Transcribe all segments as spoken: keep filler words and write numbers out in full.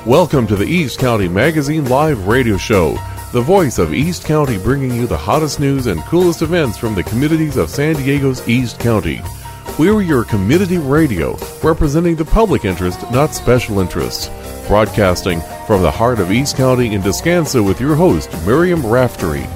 Welcome to the East County Magazine Live Radio Show, the voice of East County, bringing you the hottest news and coolest events from the communities of San Diego's East County. We're your community radio, representing the public interest, not special interests. Broadcasting from the heart of East County in Descanso with your host, Miriam Raftery.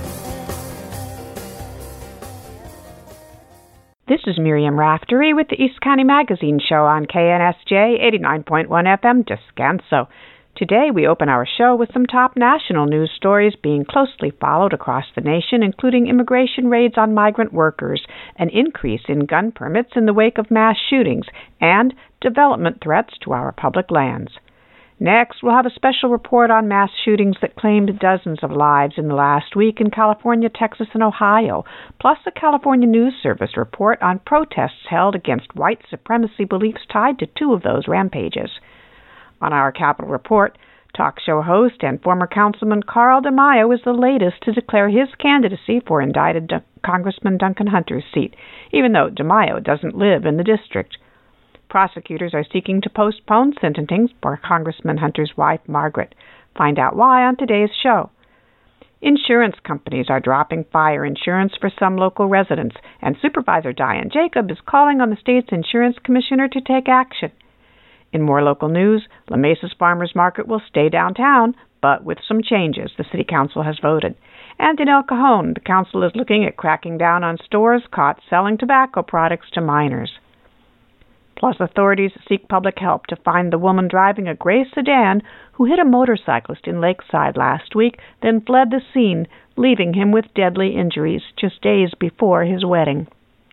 This is Miriam Raftery with the East County Magazine Show on K N S J eighty-nine point one F M Descanso. Today we open our show with some top national news stories being closely followed across the nation, including immigration raids on migrant workers, an increase in gun permits in the wake of mass shootings, and development threats to our public lands. Next, we'll have a special report on mass shootings that claimed dozens of lives in the last week in California, Texas, and Ohio, plus a California News Service report on protests held against white supremacy beliefs tied to two of those rampages. On our Capitol Report, talk show host and former Councilman Carl DeMaio is the latest to declare his candidacy for indicted D- Congressman Duncan Hunter's seat, even though DeMaio doesn't live in the district. Prosecutors are seeking to postpone sentencing for Congressman Hunter's wife, Margaret. Find out why on today's show. Insurance companies are dropping fire insurance for some local residents, and Supervisor Diane Jacob is calling on the state's insurance commissioner to take action. In more local news, La Mesa's Farmers Market will stay downtown, but with some changes the City Council has voted. And in El Cajon, the Council is looking at cracking down on stores caught selling tobacco products to minors. Plus, authorities seek public help to find the woman driving a gray sedan who hit a motorcyclist in Lakeside last week, then fled the scene, leaving him with deadly injuries just days before his wedding.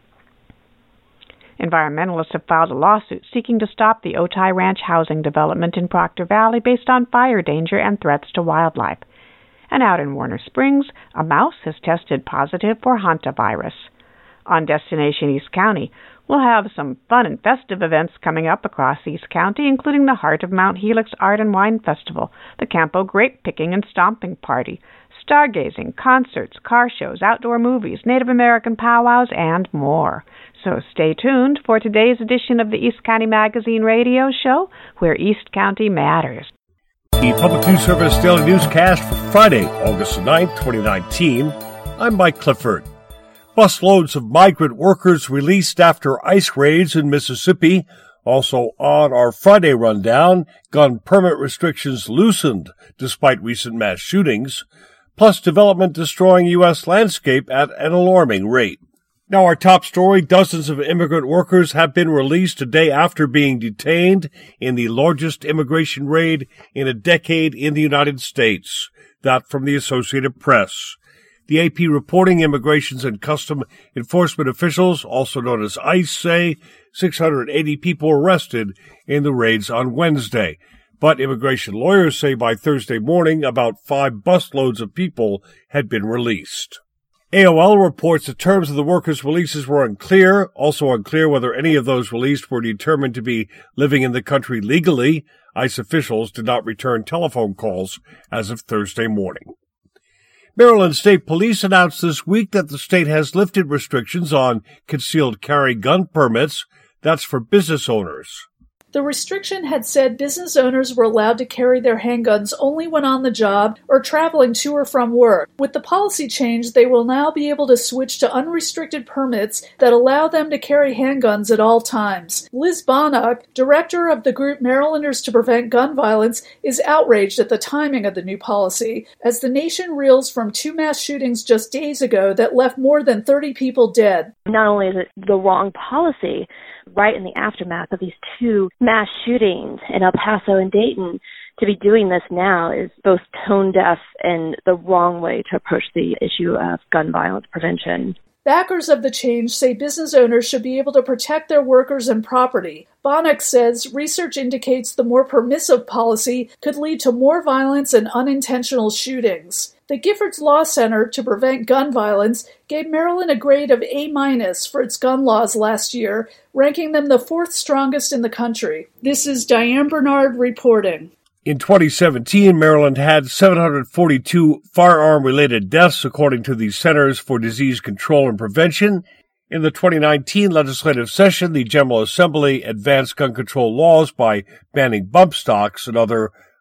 Environmentalists have filed a lawsuit seeking to stop the Otay Ranch housing development in Proctor Valley based on fire danger and threats to wildlife. And out in Warner Springs, a mouse has tested positive for hantavirus. On Destination East County, we'll have some fun and festive events coming up across East County, including the Heart of Mount Helix Art and Wine Festival, the Campo Grape Picking and Stomping Party, stargazing, concerts, car shows, outdoor movies, Native American powwows, and more. So stay tuned for today's edition of the East County Magazine Radio Show, where East County matters. The Public News Service Daily Newscast for Friday, August ninth, twenty nineteen. I'm Mike Clifford. Busloads of migrant workers released after ICE raids in Mississippi. Also on our Friday rundown, gun permit restrictions loosened despite recent mass shootings, plus development destroying U S landscape at an alarming rate. Now our top story, dozens of immigrant workers have been released a day after being detained in the largest immigration raid in a decade in the United States. That from the Associated Press. The A P reporting Immigrations and Custom Enforcement officials, also known as ICE, say six hundred eighty people arrested in the raids on Wednesday. But immigration lawyers say by Thursday morning about five busloads of people had been released. A O L reports the terms of the workers' releases were unclear, also unclear whether any of those released were determined to be living in the country legally. ICE officials did not return telephone calls as of Thursday morning. Maryland State Police announced this week that the state has lifted restrictions on concealed carry gun permits. That's for business owners. The restriction had said business owners were allowed to carry their handguns only when on the job or traveling to or from work. With the policy change, they will now be able to switch to unrestricted permits that allow them to carry handguns at all times. Liz Bonnock, director of the group Marylanders to Prevent Gun Violence, is outraged at the timing of the new policy, as the nation reels from two mass shootings just days ago that left more than thirty people dead. Not only is it the wrong policy, right in the aftermath of these two mass shootings in El Paso and Dayton, to be doing this now is both tone deaf and the wrong way to approach the issue of gun violence prevention. Backers of the change say business owners should be able to protect their workers and property. Bonnock says research indicates the more permissive policy could lead to more violence and unintentional shootings. The Giffords Law Center to Prevent Gun Violence gave Maryland a grade of A minus for its gun laws last year, ranking them the fourth strongest in the country. This is Diane Bernard reporting. In twenty seventeen, Maryland had seven hundred forty-two firearm-related deaths, according to the Centers for Disease Control and Prevention. In the twenty nineteen legislative session, the General Assembly advanced gun control laws by banning bump stocks and other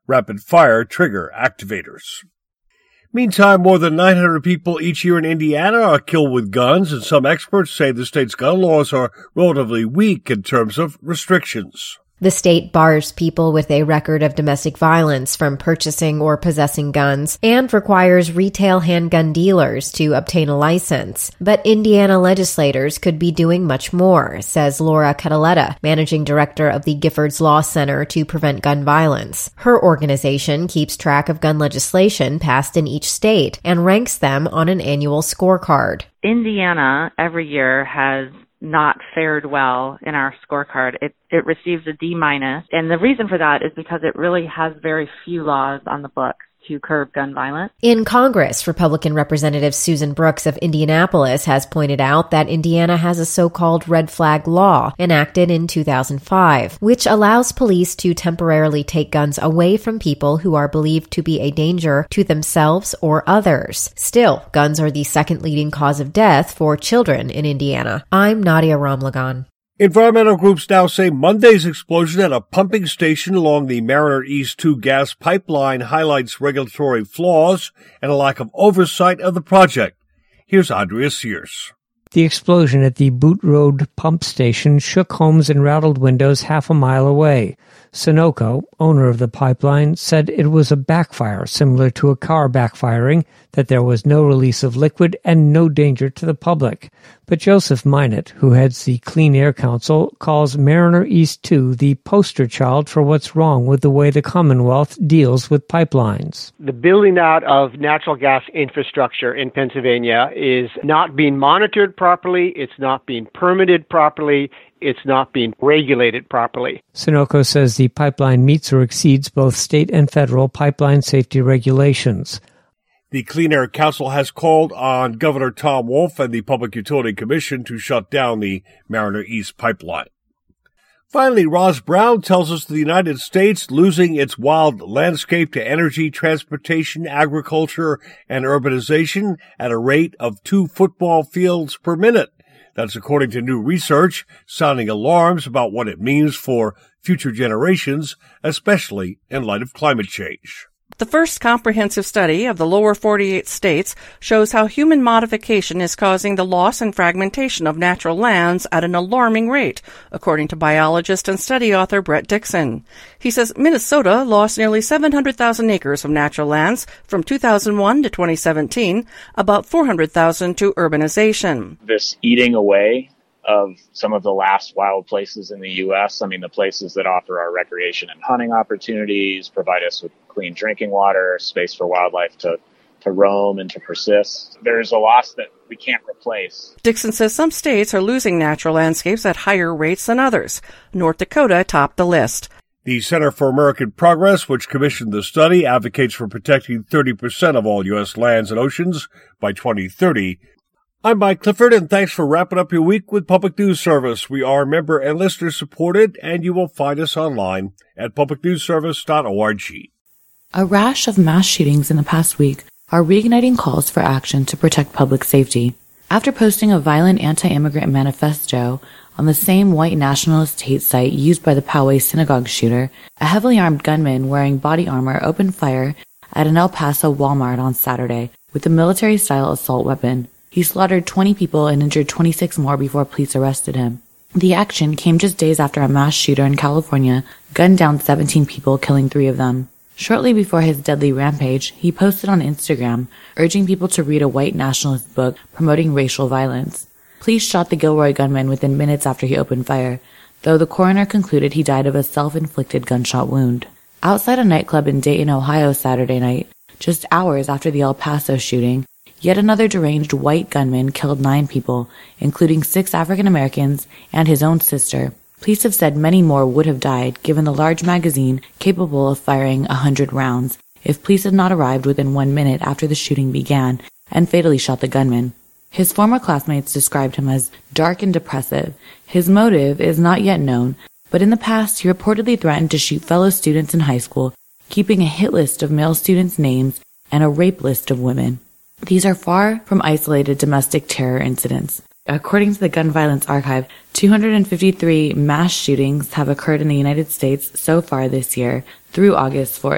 rapid-fire trigger activators. Meantime, more than nine hundred people each year in Indiana are killed with guns, and some experts say the state's gun laws are relatively weak in terms of restrictions. The state bars people with a record of domestic violence from purchasing or possessing guns and requires retail handgun dealers to obtain a license. But Indiana legislators could be doing much more, says Laura Cataletta, managing director of the Giffords Law Center to Prevent Gun Violence. Her organization keeps track of gun legislation passed in each state and ranks them on an annual scorecard. Indiana every year has not fared well in our scorecard. It it receives a D minus, and the reason for that is because it really has very few laws on the books to curb gun violence. In Congress, Republican Representative Susan Brooks of Indianapolis has pointed out that Indiana has a so-called red flag law enacted in two thousand five, which allows police to temporarily take guns away from people who are believed to be a danger to themselves or others. Still, guns are the second leading cause of death for children in Indiana. I'm Nadia Ramlagan. Environmental groups now say Monday's explosion at a pumping station along the Mariner East two gas pipeline highlights regulatory flaws and a lack of oversight of the project. Here's Andrea Sears. The explosion at the Boot Road pump station shook homes and rattled windows half a mile away. Sunoco, owner of the pipeline, said it was a backfire similar to a car backfiring, that there was no release of liquid and no danger to the public. But Joseph Minot, who heads the Clean Air Council, calls Mariner East two the poster child for what's wrong with the way the Commonwealth deals with pipelines. The building out of natural gas infrastructure in Pennsylvania is not being monitored properly, it's not being permitted properly, it's not being regulated properly. Sunoco says the pipeline meets or exceeds both state and federal pipeline safety regulations. The Clean Air Council has called on Governor Tom Wolf and the Public Utility Commission to shut down the Mariner East pipeline. Finally, Roz Brown tells us the United States losing its wild landscape to energy, transportation, agriculture, and urbanization at a rate of two football fields per minute. That's according to new research, sounding alarms about what it means for future generations, especially in light of climate change. The first comprehensive study of the lower forty-eight states shows how human modification is causing the loss and fragmentation of natural lands at an alarming rate, according to biologist and study author Brett Dixon. He says Minnesota lost nearly seven hundred thousand acres of natural lands from two thousand one to twenty seventeen, about four hundred thousand to urbanization. This eating away of some of the last wild places in the U S, I mean, the places that offer our recreation and hunting opportunities, provide us with clean drinking water, space for wildlife to, to roam and to persist. There's a loss that we can't replace. Dixon says some states are losing natural landscapes at higher rates than others. North Dakota topped the list. The Center for American Progress, which commissioned the study, advocates for protecting thirty percent of all U S lands and oceans by twenty thirty. I'm Mike Clifford, and thanks for wrapping up your week with Public News Service. We are member and listener supported, and you will find us online at public news service dot org. A rash of mass shootings in the past week are reigniting calls for action to protect public safety. After posting a violent anti-immigrant manifesto on the same white nationalist hate site used by the Poway synagogue shooter, a heavily armed gunman wearing body armor opened fire at an El Paso Walmart on Saturday with a military-style assault weapon. He slaughtered twenty people and injured twenty-six more before police arrested him. The action came just days after a mass shooter in California gunned down seventeen people, killing three of them. Shortly before his deadly rampage, he posted on Instagram, urging people to read a white nationalist book promoting racial violence. Police shot the Gilroy gunman within minutes after he opened fire, though the coroner concluded he died of a self-inflicted gunshot wound. Outside a nightclub in Dayton, Ohio Saturday night, just hours after the El Paso shooting, yet another deranged white gunman killed nine people, including six African Americans and his own sister. Police have said many more would have died given the large magazine capable of firing a hundred rounds if police had not arrived within one minute after the shooting began and fatally shot the gunman. His former classmates described him as dark and depressive. His motive is not yet known, but in the past he reportedly threatened to shoot fellow students in high school, keeping a hit list of male students' names and a rape list of women. These are far from isolated domestic terror incidents. According to the Gun Violence Archive, two hundred fifty-three mass shootings have occurred in the United States so far this year through August fourth.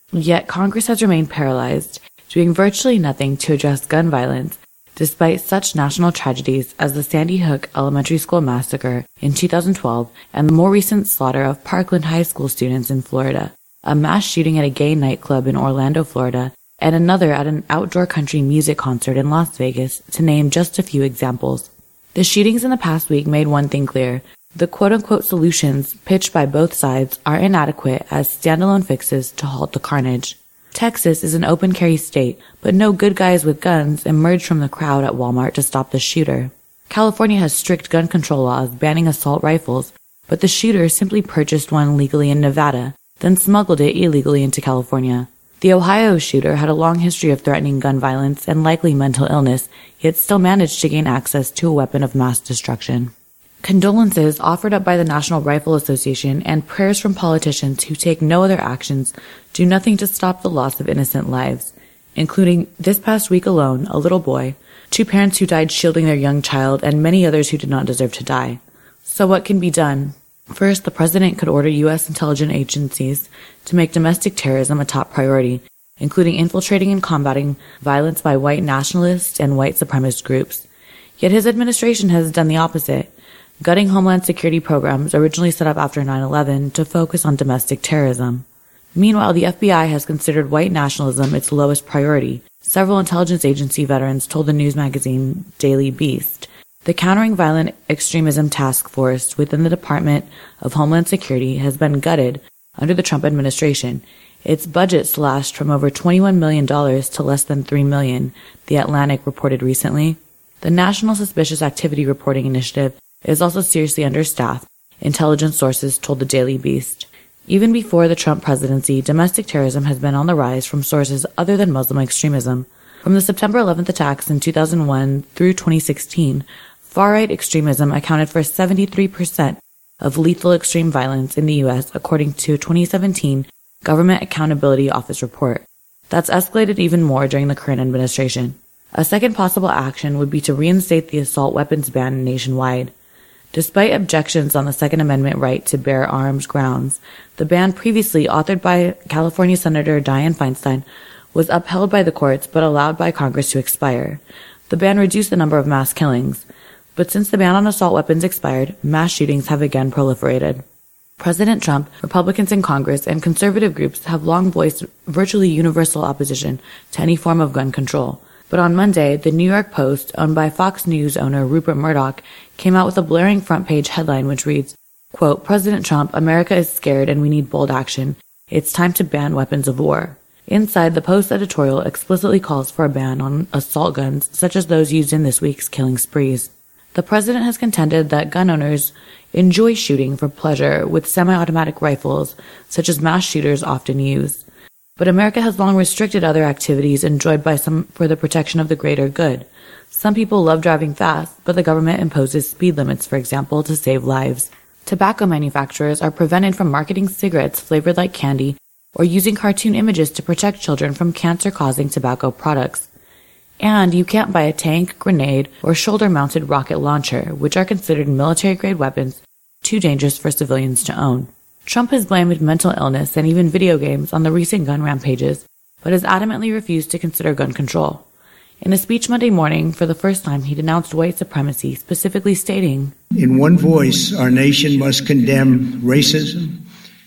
Yet Congress has remained paralyzed, doing virtually nothing to address gun violence, despite such national tragedies as the Sandy Hook Elementary School massacre in two thousand twelve and the more recent slaughter of Parkland High School students in Florida, a mass shooting at a gay nightclub in Orlando, Florida, and another at an outdoor country music concert in Las Vegas, to name just a few examples. The shootings in the past week made one thing clear. The quote-unquote solutions pitched by both sides are inadequate as standalone fixes to halt the carnage. Texas is an open-carry state, but no good guys with guns emerged from the crowd at Walmart to stop the shooter. California has strict gun control laws banning assault rifles, but the shooter simply purchased one legally in Nevada, then smuggled it illegally into California. The Ohio shooter had a long history of threatening gun violence and likely mental illness, yet still managed to gain access to a weapon of mass destruction. Condolences offered up by the National Rifle Association and prayers from politicians who take no other actions do nothing to stop the loss of innocent lives, including this past week alone, a little boy, two parents who died shielding their young child, and many others who did not deserve to die. So what can be done? First, the president could order U S intelligence agencies to make domestic terrorism a top priority, including infiltrating and combating violence by white nationalists and white supremacist groups. Yet his administration has done the opposite, gutting Homeland Security programs originally set up after nine eleven to focus on domestic terrorism. Meanwhile, the F B I has considered white nationalism its lowest priority. Several intelligence agency veterans told the news magazine Daily Beast. The Countering Violent Extremism Task Force within the Department of Homeland Security has been gutted under the Trump administration. Its budget slashed from over twenty-one million dollars to less than three million dollars, The Atlantic reported recently. The National Suspicious Activity Reporting Initiative is also seriously understaffed, intelligence sources told the Daily Beast. Even before the Trump presidency, domestic terrorism has been on the rise from sources other than Muslim extremism. From the September eleventh attacks in two thousand one through twenty sixteen, far-right extremism accounted for seventy-three percent of lethal extreme violence in the U S, according to a twenty seventeen Government Accountability Office report. That's escalated even more during the current administration. A second possible action would be to reinstate the assault weapons ban nationwide. Despite objections on the Second Amendment right to bear arms grounds, the ban previously authored by California Senator Dianne Feinstein was upheld by the courts but allowed by Congress to expire. The ban reduced the number of mass killings, but since the ban on assault weapons expired, mass shootings have again proliferated. President Trump, Republicans in Congress, and conservative groups have long voiced virtually universal opposition to any form of gun control. But on Monday, the New York Post, owned by Fox News owner Rupert Murdoch, came out with a blaring front-page headline which reads, quote, President Trump, America is scared and we need bold action. It's time to ban weapons of war. Inside, the Post editorial explicitly calls for a ban on assault guns, such as those used in this week's killing sprees. The president has contended that gun owners enjoy shooting for pleasure with semi-automatic rifles, such as mass shooters often use. But America has long restricted other activities enjoyed by some for the protection of the greater good. Some people love driving fast, but the government imposes speed limits, for example, to save lives. Tobacco manufacturers are prevented from marketing cigarettes flavored like candy or using cartoon images to protect children from cancer-causing tobacco products. And you can't buy a tank, grenade, or shoulder-mounted rocket launcher, which are considered military-grade weapons too dangerous for civilians to own. Trump has blamed mental illness and even video games on the recent gun rampages, but has adamantly refused to consider gun control. In a speech Monday morning, for the first time, he denounced white supremacy, specifically stating, in one voice, our nation must condemn racism,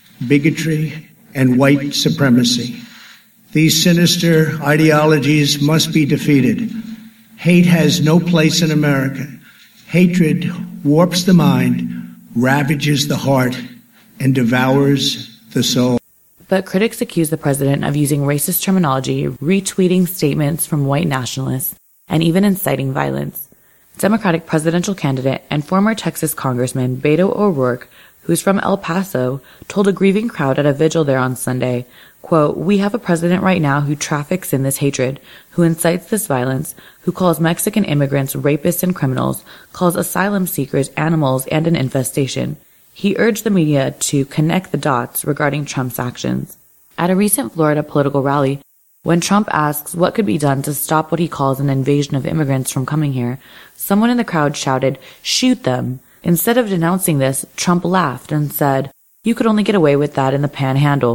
bigotry, and white supremacy. These sinister ideologies must be defeated. Hate has no place in America. Hatred warps the mind, ravages the heart, and devours the soul. But critics accuse the president of using racist terminology, retweeting statements from white nationalists, and even inciting violence. Democratic presidential candidate and former Texas Congressman Beto O'Rourke, who's from El Paso, told a grieving crowd at a vigil there on Sunday, quote, we have a president right now who traffics in this hatred, who incites this violence, who calls Mexican immigrants rapists and criminals, calls asylum seekers animals and an infestation. He urged the media to connect the dots regarding Trump's actions. At a recent Florida political rally, when Trump asks what could be done to stop what he calls an invasion of immigrants from coming here, someone in the crowd shouted, shoot them. Instead of denouncing this, Trump laughed and said, you could only get away with that in the panhandle.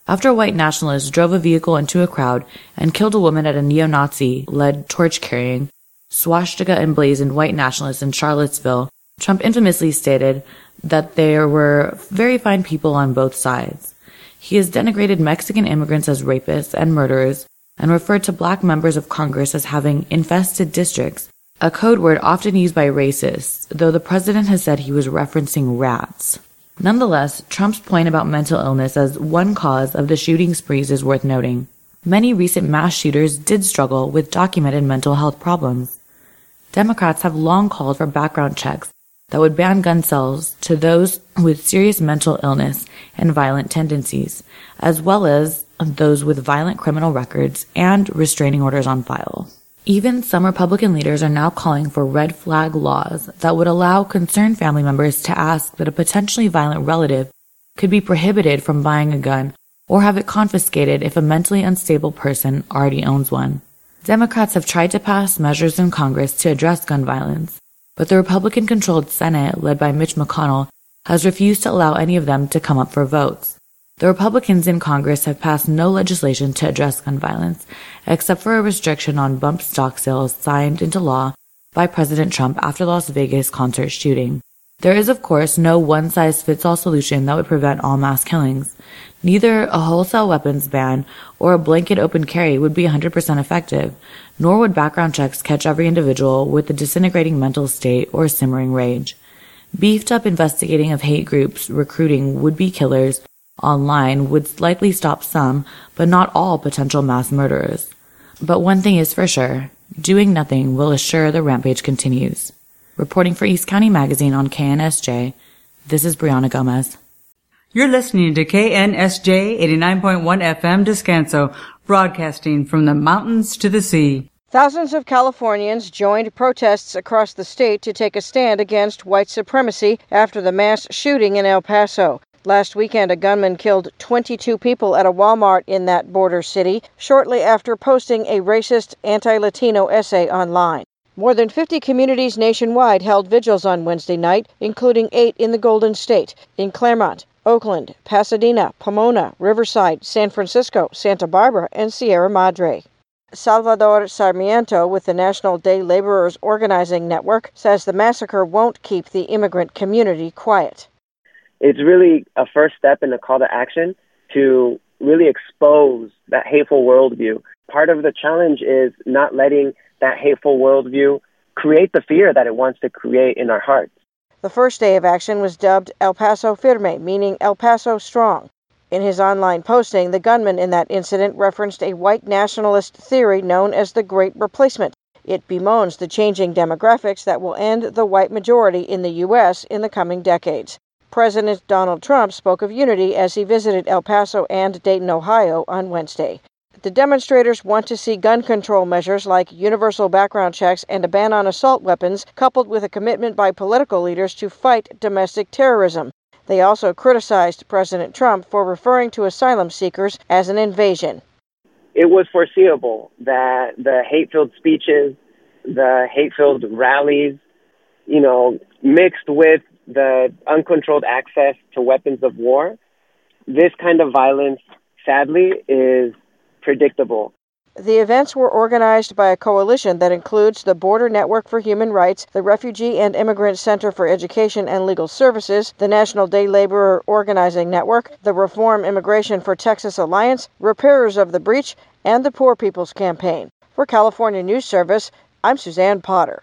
after a white nationalist drove a vehicle into a crowd and killed a woman at a neo-Nazi-led torch-carrying, swastika-emblazoned white nationalist in Charlottesville, Trump infamously stated that there were very fine people on both sides. He has denigrated Mexican immigrants as rapists and murderers and referred to black members of Congress as having infested districts, a code word often used by racists, though the president has said he was referencing rats. Nonetheless, Trump's point about mental illness as one cause of the shooting sprees is worth noting. Many recent mass shooters did struggle with documented mental health problems. Democrats have long called for background checks that would ban gun sales to those with serious mental illness and violent tendencies, as well as those with violent criminal records and restraining orders on file. Even some Republican leaders are now calling for red flag laws that would allow concerned family members to ask that a potentially violent relative could be prohibited from buying a gun or have it confiscated if a mentally unstable person already owns one. Democrats have tried to pass measures in Congress to address gun violence, but the Republican-controlled Senate, led by Mitch McConnell, has refused to allow any of them to come up for votes. The Republicans in Congress have passed no legislation to address gun violence, except for a restriction on bump stock sales signed into law by President Trump after the Las Vegas concert shooting. There is, of course, no one-size-fits-all solution that would prevent all mass killings. Neither a wholesale weapons ban or a blanket open carry would be one hundred percent effective, nor would background checks catch every individual with a disintegrating mental state or simmering rage. Beefed-up investigating of hate groups recruiting would-be killers online would likely stop some, but not all potential mass murderers. But one thing is for sure, doing nothing will assure the rampage continues. Reporting for East County Magazine on K N S J, this is Brianna Gomez. You're listening to K N S J eighty-nine point one F M Descanso, broadcasting from the mountains to the sea. Thousands of Californians joined protests across the state to take a stand against white supremacy after the mass shooting in El Paso. Last weekend, a gunman killed twenty-two people at a Walmart in that border city shortly after posting a racist anti-Latino essay online. More than fifty communities nationwide held vigils on Wednesday night, including eight in the Golden State, in Claremont, Oakland, Pasadena, Pomona, Riverside, San Francisco, Santa Barbara, and Sierra Madre. Salvador Sarmiento with the National Day Laborers Organizing Network says the massacre won't keep the immigrant community quiet. It's really a first step in a call to action to really expose that hateful worldview. Part of the challenge is not letting that hateful worldview create the fear that it wants to create in our hearts. The first day of action was dubbed El Paso Firme, meaning El Paso Strong. In his online posting, the gunman in that incident referenced a white nationalist theory known as the Great Replacement. It bemoans the changing demographics that will end the white majority in the U S in the coming decades. President Donald Trump spoke of unity as he visited El Paso and Dayton, Ohio on Wednesday. The demonstrators want to see gun control measures like universal background checks and a ban on assault weapons, coupled with a commitment by political leaders to fight domestic terrorism. They also criticized President Trump for referring to asylum seekers as an invasion. It was foreseeable that the hate-filled speeches, the hate-filled rallies, you know, mixed with the uncontrolled access to weapons of war, this kind of violence, sadly, is predictable. The events were organized by a coalition that includes the Border Network for Human Rights, the Refugee and Immigrant Center for Education and Legal Services, the National Day Laborer Organizing Network, the Reform Immigration for Texas Alliance, Repairers of the Breach, and the Poor People's Campaign. For California News Service, I'm Suzanne Potter.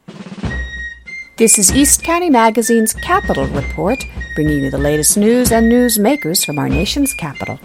This is East County Magazine's Capital Report, bringing you the latest news and newsmakers from our nation's capital.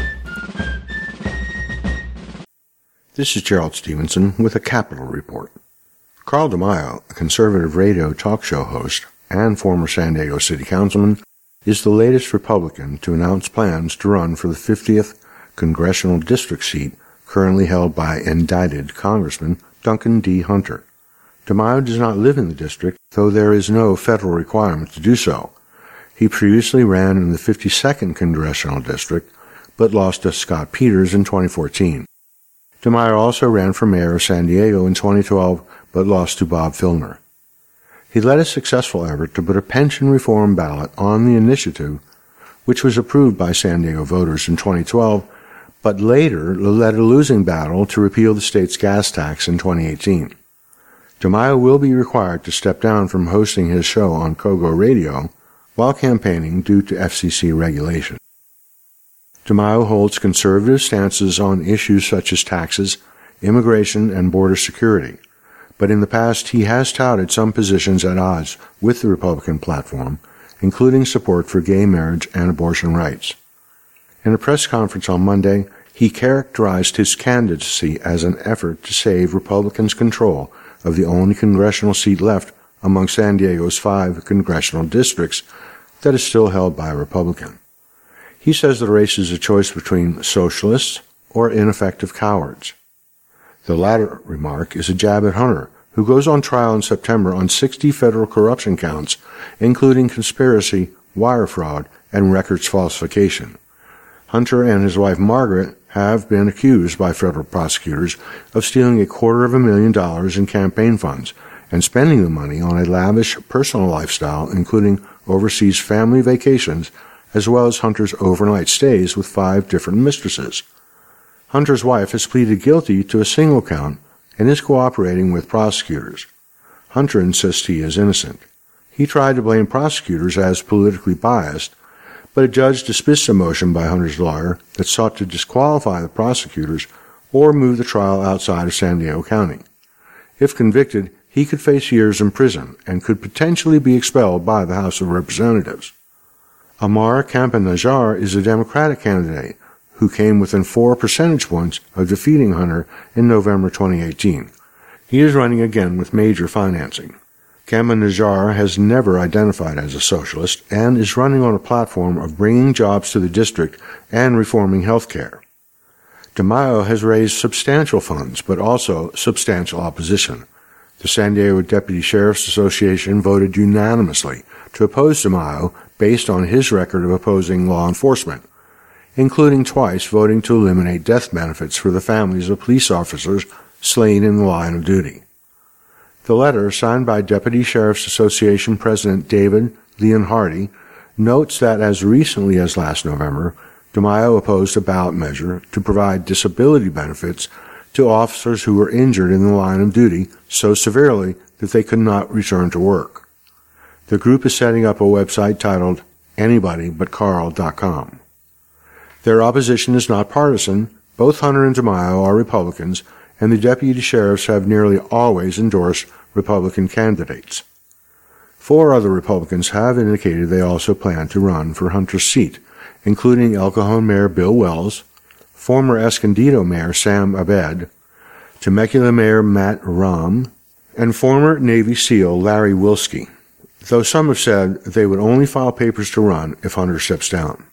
This is Gerald Stevenson with a Capital Report. Carl DeMaio, a conservative radio talk show host and former San Diego City Councilman, is the latest Republican to announce plans to run for the fiftieth congressional district seat currently held by indicted Congressman Duncan D. Hunter. DeMaio does not live in the district, though there is no federal requirement to do so. He previously ran in the fifty-second congressional district, but lost to Scott Peters in twenty fourteen. DeMaio also ran for mayor of San Diego in twenty twelve, but lost to Bob Filner. He led a successful effort to put a pension reform ballot on the initiative which was approved by San Diego voters in twenty twelve, but later led a losing battle to repeal the state's gas tax in twenty eighteen. DeMaio will be required to step down from hosting his show on Kogo Radio while campaigning due to F C C regulation. DeMaio holds conservative stances on issues such as taxes, immigration, and border security, but in the past he has touted some positions at odds with the Republican platform, including support for gay marriage and abortion rights. In a press conference on Monday, he characterized his candidacy as an effort to save Republicans' control of the only congressional seat left among San Diego's five congressional districts that is still held by a Republican. He says the race is a choice between socialists or ineffective cowards. The latter remark is a jab at Hunter, who goes on trial in September on sixty federal corruption counts, including conspiracy, wire fraud, and records falsification. Hunter and his wife Margaret have been accused by federal prosecutors of stealing a quarter of a million dollars in campaign funds and spending the money on a lavish personal lifestyle, including overseas family vacations, as well as Hunter's overnight stays with five different mistresses. Hunter's wife has pleaded guilty to a single count and is cooperating with prosecutors. Hunter insists he is innocent. He tried to blame prosecutors as politically biased, but a judge dismissed a motion by Hunter's lawyer that sought to disqualify the prosecutors or move the trial outside of San Diego County. If convicted, he could face years in prison and could potentially be expelled by the House of Representatives. Amar Campa-Najjar is a Democratic candidate who came within four percentage points of defeating Hunter in November twenty eighteen. He is running again with major financing. Campa-Najjar has never identified as a socialist and is running on a platform of bringing jobs to the district and reforming health care. DeMaio has raised substantial funds, but also substantial opposition. The San Diego Deputy Sheriff's Association voted unanimously to oppose DeMaio based on his record of opposing law enforcement, including twice voting to eliminate death benefits for the families of police officers slain in the line of duty. The letter, signed by Deputy Sheriff's Association President David Leon Hardy, notes that as recently as last November, DeMaio opposed a ballot measure to provide disability benefits to officers who were injured in the line of duty so severely that they could not return to work. The group is setting up a website titled anybody but carl dot com. Their opposition is not partisan. Both Hunter and DeMaio are Republicans, and the deputy sheriffs have nearly always endorsed Republican candidates. Four other Republicans have indicated they also plan to run for Hunter's seat, including El Cajon Mayor Bill Wells, former Escondido Mayor Sam Abed, Temecula Mayor Matt Rahm, and former Navy SEAL Larry Wilski, though some have said they would only file papers to run if Hunter steps down.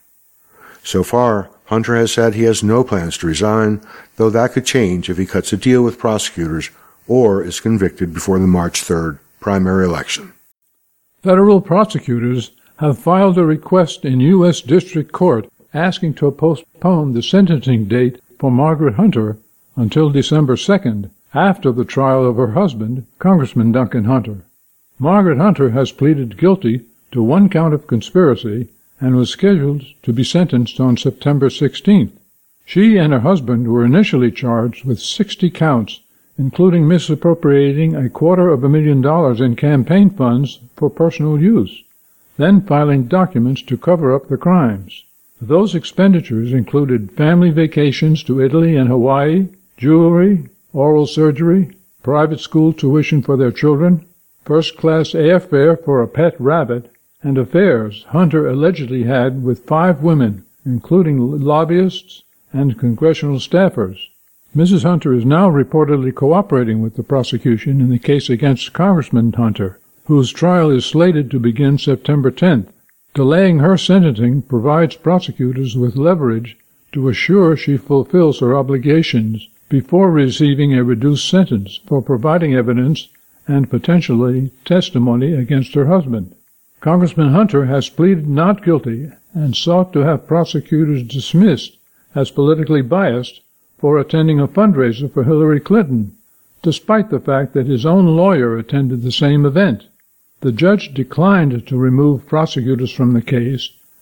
So far, Hunter has said he has no plans to resign, though that could change if he cuts a deal with prosecutors or is convicted before the March third primary election. Federal prosecutors have filed a request in U S District Court asking to postpone the sentencing date for Margaret Hunter until December second, after the trial of her husband, Congressman Duncan Hunter. Margaret Hunter has pleaded guilty to one count of conspiracy and was scheduled to be sentenced on September sixteenth. She and her husband were initially charged with sixty counts, including misappropriating a quarter of a million dollars in campaign funds for personal use, then filing documents to cover up the crimes. Those expenditures included family vacations to Italy and Hawaii, jewelry, oral surgery, private school tuition for their children, first-class airfare for a pet rabbit, and affairs Hunter allegedly had with five women, including lobbyists and congressional staffers. Missus Hunter is now reportedly cooperating with the prosecution in the case against Congressman Hunter, whose trial is slated to begin September tenth. Delaying her sentencing provides prosecutors with leverage to assure she fulfills her obligations before receiving a reduced sentence for providing evidence and potentially testimony against her husband. Congressman Hunter has pleaded not guilty and sought to have prosecutors dismissed as politically biased for attending a fundraiser for Hillary Clinton, despite the fact that his own lawyer attended the same event. The judge declined to remove prosecutors from the case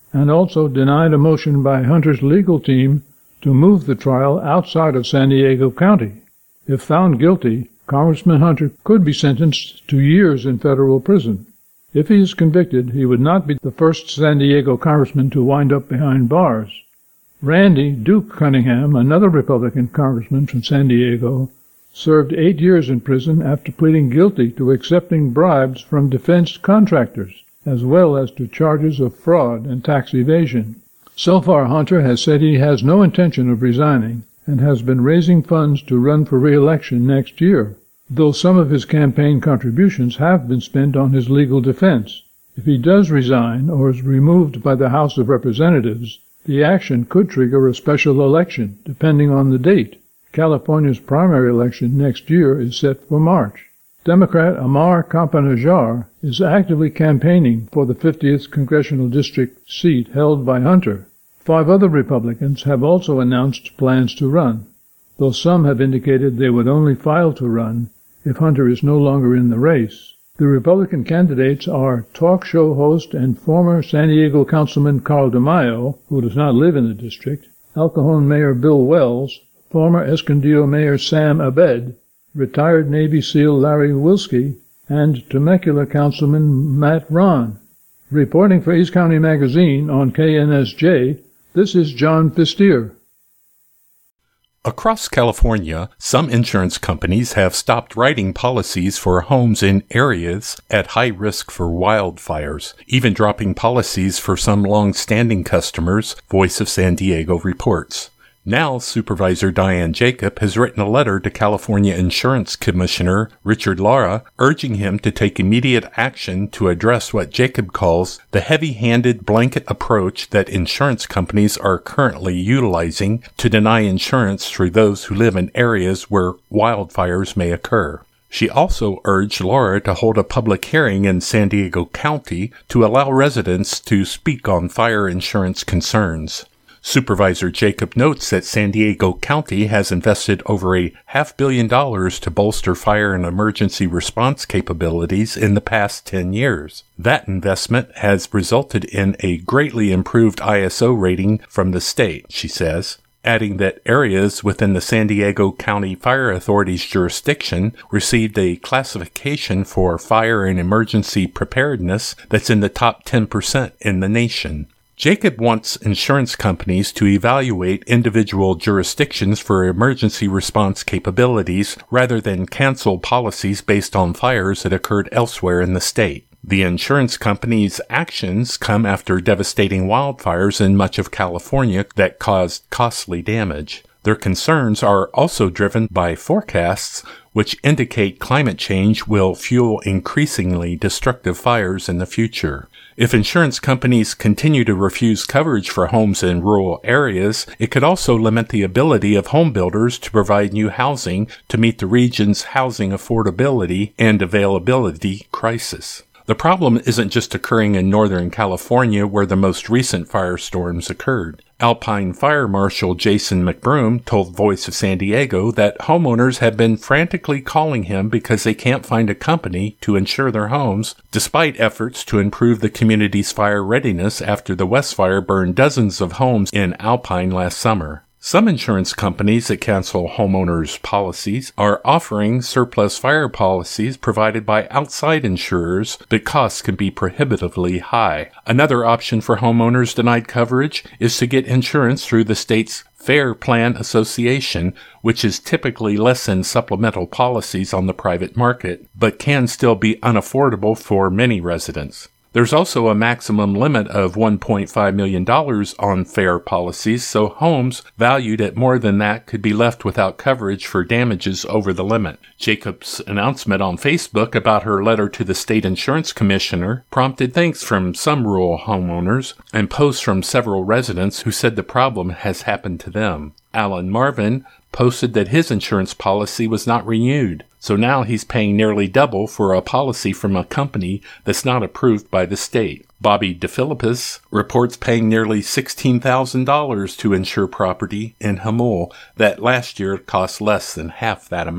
and also denied a motion by Hunter's legal team to move the trial outside of San Diego County. If found guilty, Congressman Hunter could be sentenced to years in federal prison. If he is convicted, he would not be the first San Diego congressman to wind up behind bars. Randy Duke Cunningham, another Republican congressman from San Diego, served eight years in prison after pleading guilty to accepting bribes from defense contractors, as well as to charges of fraud and tax evasion. So far, Hunter has said he has no intention of resigning and has been raising funds to run for re-election next year, though some of his campaign contributions have been spent on his legal defense. If he does resign or is removed by the House of Representatives, the action could trigger a special election, depending on the date. California's primary election next year is set for March. Democrat Amar Kampa-Najjar is actively campaigning for the fiftieth congressional district seat held by Hunter. Five other Republicans have also announced plans to run, though some have indicated they would only file to run if Hunter is no longer in the race. The Republican candidates are talk show host and former San Diego Councilman Carl DeMaio, who does not live in the district, El Cajon Mayor Bill Wells, former Escondido Mayor Sam Abed, retired Navy SEAL Larry Wilski, and Temecula Councilman Matt Ron. Reporting for East County Magazine on K N S J, this is John Fistier. Across California, some insurance companies have stopped writing policies for homes in areas at high risk for wildfires, even dropping policies for some long-standing customers, Voice of San Diego reports. Now, Supervisor Diane Jacob has written a letter to California Insurance Commissioner Richard Lara urging him to take immediate action to address what Jacob calls the heavy-handed blanket approach that insurance companies are currently utilizing to deny insurance for those who live in areas where wildfires may occur. She also urged Lara to hold a public hearing in San Diego County to allow residents to speak on fire insurance concerns. Supervisor Jacob notes that San Diego County has invested over a half billion dollars to bolster fire and emergency response capabilities in the past ten years. That investment has resulted in a greatly improved I S O rating from the state, she says, adding that areas within the San Diego County Fire Authority's jurisdiction received a classification for fire and emergency preparedness that's in the top ten percent in the nation. Jacob wants insurance companies to evaluate individual jurisdictions for emergency response capabilities rather than cancel policies based on fires that occurred elsewhere in the state. The insurance companies' actions come after devastating wildfires in much of California that caused costly damage. Their concerns are also driven by forecasts which indicate climate change will fuel increasingly destructive fires in the future. If insurance companies continue to refuse coverage for homes in rural areas, it could also limit the ability of home builders to provide new housing to meet the region's housing affordability and availability crisis. The problem isn't just occurring in Northern California where the most recent firestorms occurred. Alpine Fire Marshal Jason McBroom told Voice of San Diego that homeowners have been frantically calling him because they can't find a company to insure their homes, despite efforts to improve the community's fire readiness after the West Fire burned dozens of homes in Alpine last summer. Some insurance companies that cancel homeowners' policies are offering surplus fire policies provided by outside insurers, but costs can be prohibitively high. Another option for homeowners denied coverage is to get insurance through the state's Fair Plan Association, which is typically less than supplemental policies on the private market, but can still be unaffordable for many residents. There's also a maximum limit of one point five million dollars on fair policies, so homes valued at more than that could be left without coverage for damages over the limit. Jacob's announcement on Facebook about her letter to the state insurance commissioner prompted thanks from some rural homeowners and posts from several residents who said the problem has happened to them. Alan Marvin posted that his insurance policy was not renewed, so now he's paying nearly double for a policy from a company that's not approved by the state. Bobby DeFilippis reports paying nearly sixteen thousand dollars to insure property in Hamul that last year cost less than half that amount.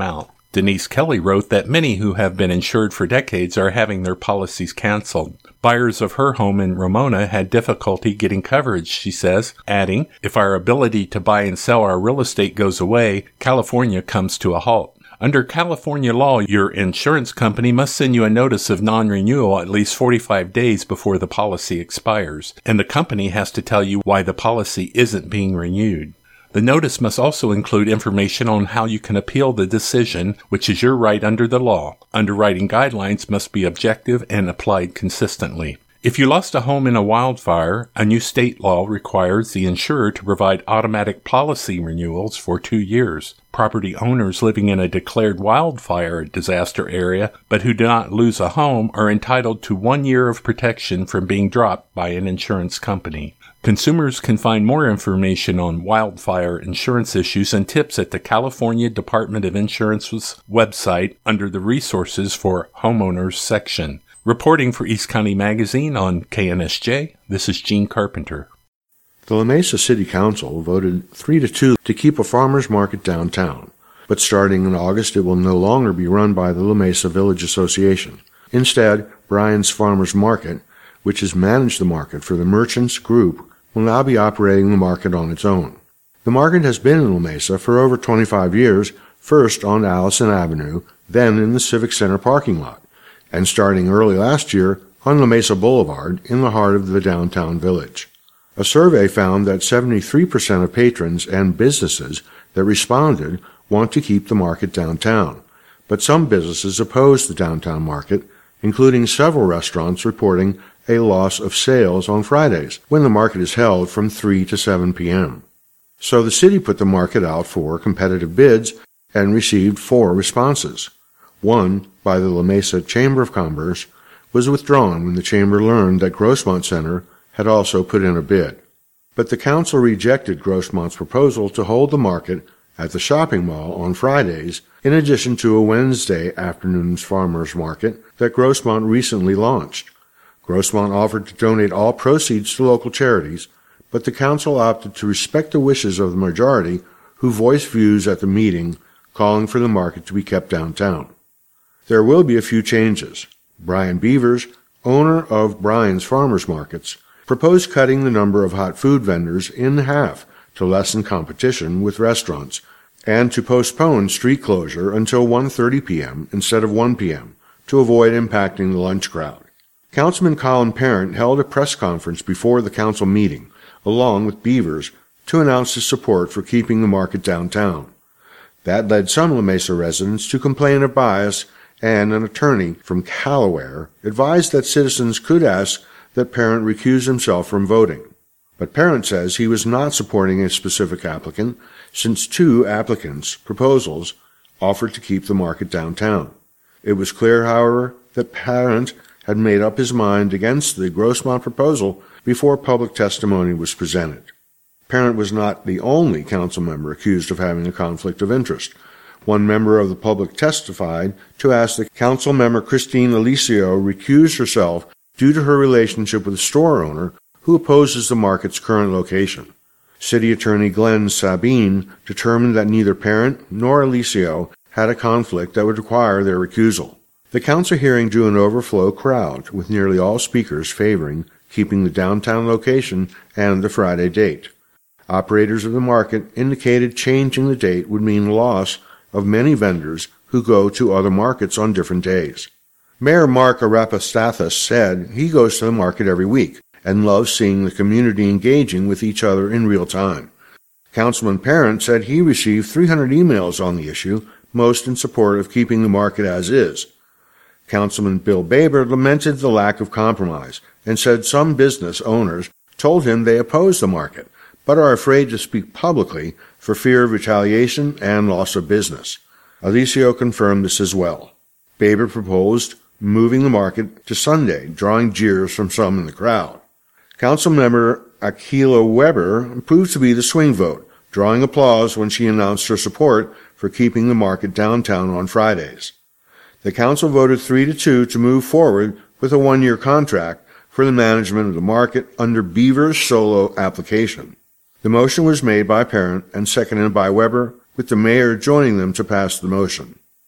Denise Kelly wrote that many who have been insured for decades are having their policies canceled. Buyers of her home in Ramona had difficulty getting coverage, she says, adding, "If our ability to buy and sell our real estate goes away, California comes to a halt." Under California law, your insurance company must send you a notice of non-renewal at least forty-five days before the policy expires, and the company has to tell you why the policy isn't being renewed. The notice must also include information on how you can appeal the decision, which is your right under the law. Underwriting guidelines must be objective and applied consistently. If you lost a home in a wildfire, a new state law requires the insurer to provide automatic policy renewals for two years. Property owners living in a declared wildfire disaster area but who do not lose a home are entitled to one year of protection from being dropped by an insurance company. Consumers can find more information on wildfire insurance issues and tips at the California Department of Insurance's website under the Resources for Homeowners section. Reporting for East County Magazine on K N S J, this is Gene Carpenter. The La Mesa City Council voted three to two to keep a farmers market downtown, but starting in August it will no longer be run by the La Mesa Village Association. Instead, Bryan's Farmers Market, which has managed the market for the Merchants Group, will now be operating the market on its own. The market has been in La Mesa for over twenty-five years, first on Allison Avenue, then in the Civic Center parking lot, and starting early last year on La Mesa Boulevard in the heart of the downtown village. A survey found that seventy-three percent of patrons and businesses that responded want to keep the market downtown, but some businesses oppose the downtown market, including several restaurants reporting a loss of sales on Fridays, when the market is held from three to seven p.m. So the city put the market out for competitive bids and received four responses. One, by the La Mesa Chamber of Commerce, was withdrawn when the chamber learned that Grossmont Center had also put in a bid. But the council rejected Grossmont's proposal to hold the market at the shopping mall on Fridays, in addition to a Wednesday afternoon's farmers market that Grossmont recently launched. Grossmont offered to donate all proceeds to local charities, but the council opted to respect the wishes of the majority who voiced views at the meeting calling for the market to be kept downtown. There will be a few changes. Brian Beavers, owner of Bryan's Farmers Markets, proposed cutting the number of hot food vendors in half to lessen competition with restaurants, and to postpone street closure until one thirty p.m. instead of one p.m. to avoid impacting the lunch crowd. Councilman Colin Parent held a press conference before the council meeting, along with Beavers, to announce his support for keeping the market downtown. That led some La Mesa residents to complain of bias, and an attorney from Callaware advised that citizens could ask that Parent recuse himself from voting. But Parent says he was not supporting a specific applicant, since two applicants' proposals offered to keep the market downtown. It was clear, however, that Parent had made up his mind against the Grossmont proposal before public testimony was presented. Parent was not the only council member accused of having a conflict of interest. One member of the public testified to ask that council member Christine Alicio recuse herself due to her relationship with a store owner who opposes the market's current location. City Attorney Glenn Sabine determined that neither Parent nor Alicio had a conflict that would require their recusal. The council hearing drew an overflow crowd, with nearly all speakers favoring keeping the downtown location and the Friday date. Operators of the market indicated changing the date would mean loss of many vendors who go to other markets on different days. Mayor Mark Arapastathis said he goes to the market every week and loves seeing the community engaging with each other in real time. Councilman Parent said he received three hundred emails on the issue, most in support of keeping the market as is. Councilman Bill Baber lamented the lack of compromise and said some business owners told him they oppose the market, but are afraid to speak publicly for fear of retaliation and loss of business. Alicio confirmed this as well. Baber proposed moving the market to Sunday, drawing jeers from some in the crowd. Councilmember Akila Weber proved to be the swing vote, drawing applause when she announced her support for keeping the market downtown on Fridays. The council voted three to two to move forward with a one-year contract for the management of the market under Beaver's solo application. The motion was made by Parent and seconded by Weber, with the mayor joining them to pass the motion.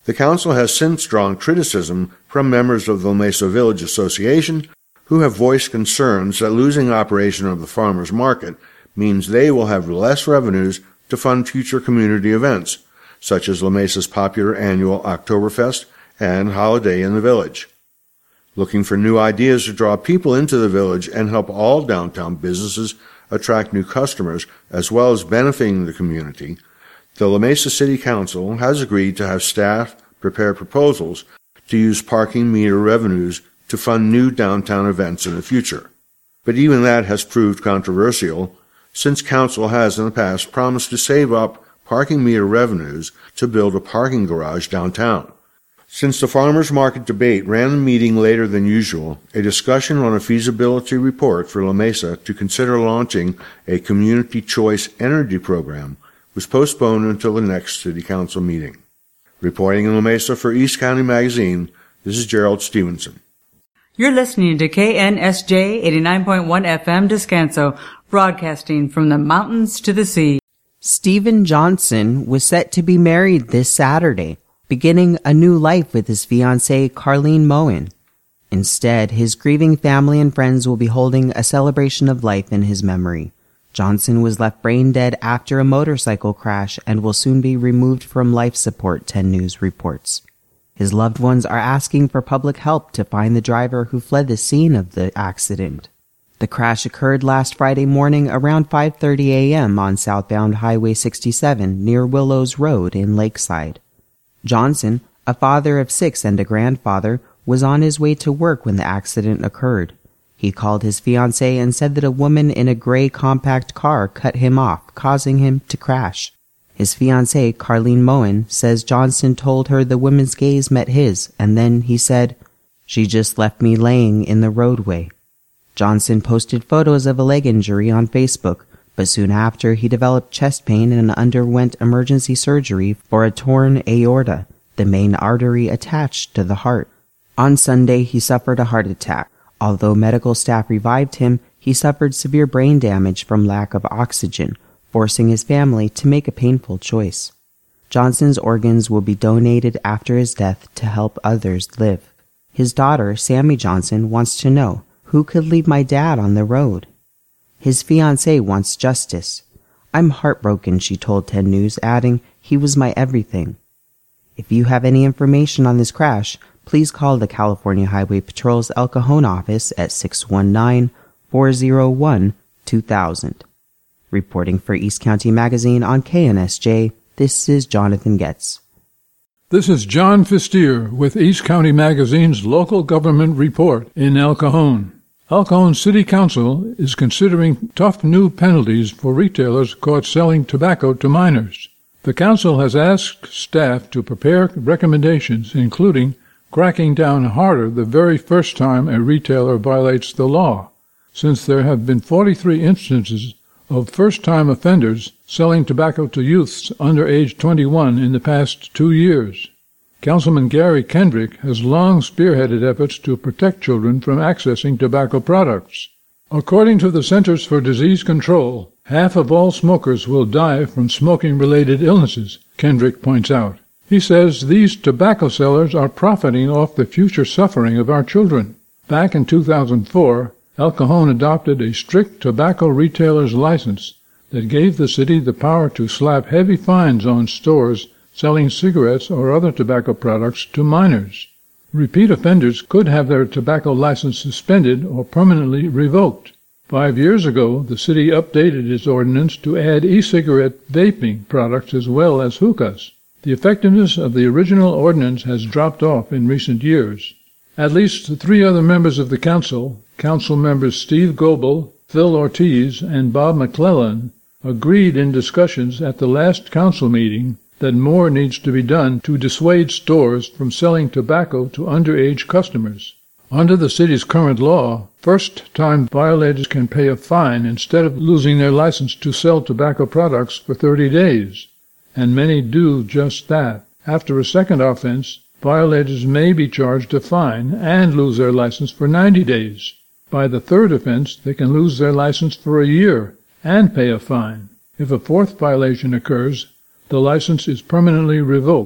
The council has since drawn criticism from members of the La Mesa Village Association who have voiced concerns that losing operation of the farmers market means they will have less revenues to fund future community events, such as La Mesa's popular annual Oktoberfest and Holiday in the Village. Looking for new ideas to draw people into the village and help all downtown businesses attract new customers as well as benefiting the community, the La Mesa City Council has agreed to have staff prepare proposals to use parking meter revenues to fund new downtown events in the future. But even that has proved controversial, since Council has in the past promised to save up parking meter revenues to build a parking garage downtown. Since the farmers market debate ran the meeting later than usual, a discussion on a feasibility report for La Mesa to consider launching a community choice energy program was postponed until the next City Council meeting. Reporting in La Mesa for East County Magazine, this is Gerald Stevenson. You're listening to K N S J eighty-nine point one F M Descanso, broadcasting from the mountains to the sea. Stephen Johnson was set to be married this Saturday, beginning a new life with his fiancée Carlene Moen. Instead, his grieving family and friends will be holding a celebration of life in his memory. Johnson was left brain dead after a motorcycle crash and will soon be removed from life support, ten News reports. His loved ones are asking for public help to find the driver who fled the scene of the accident. The crash occurred last Friday morning around five thirty a.m. on southbound Highway sixty-seven near Willows Road in Lakeside. Johnson, a father of six and a grandfather, was on his way to work when the accident occurred. He called his fiancée and said that a woman in a gray compact car cut him off, causing him to crash. His fiancée, Carlene Moen, says Johnson told her the woman's gaze met his, and then he said, "She just left me laying in the roadway." Johnson posted photos of a leg injury on Facebook, but soon after he developed chest pain and underwent emergency surgery for a torn aorta, the main artery attached to the heart. On Sunday, he suffered a heart attack. Although medical staff revived him, he suffered severe brain damage from lack of oxygen, forcing his family to make a painful choice. Johnson's organs will be donated after his death to help others live. His daughter, Sammy Johnson, wants to know, who could leave my dad on the road? His fiancée wants justice. "I'm heartbroken," she told ten News, adding, "He was my everything." If you have any information on this crash, please call the California Highway Patrol's El Cajon office at six one nine, four oh one, two thousand. Reporting for East County Magazine on K N S J, this is Jonathan Getz. This is John Fistier with East County Magazine's Local Government Report in El Cajon. El Cajon City Council is considering tough new penalties for retailers caught selling tobacco to minors. The council has asked staff to prepare recommendations, including cracking down harder the very first time a retailer violates the law, since there have been forty-three instances of first-time offenders selling tobacco to youths under age twenty-one in the past two years. Councilman Gary Kendrick has long spearheaded efforts to protect children from accessing tobacco products. According to the Centers for Disease Control, half of all smokers will die from smoking-related illnesses, Kendrick points out. He says these tobacco sellers are profiting off the future suffering of our children. Back in two thousand four, El Cajon adopted a strict tobacco retailer's license that gave the city the power to slap heavy fines on stores selling cigarettes or other tobacco products to minors. Repeat offenders could have their tobacco license suspended or permanently revoked. Five years ago, the city updated its ordinance to add e-cigarette vaping products as well as hookahs. The effectiveness of the original ordinance has dropped off in recent years. At least three other members of the council, Council members Steve Goebel, Phil Ortiz, and Bob McClellan, agreed in discussions at the last council meeting that more needs to be done to dissuade stores from selling tobacco to underage customers. Under the city's current law, first-time violators can pay a fine instead of losing their license to sell tobacco products for thirty days, and many do just that. After a second offense, violators may be charged a fine and lose their license for ninety days. By the third offense, they can lose their license for a year and pay a fine. If a fourth violation occurs, the license is permanently revoked.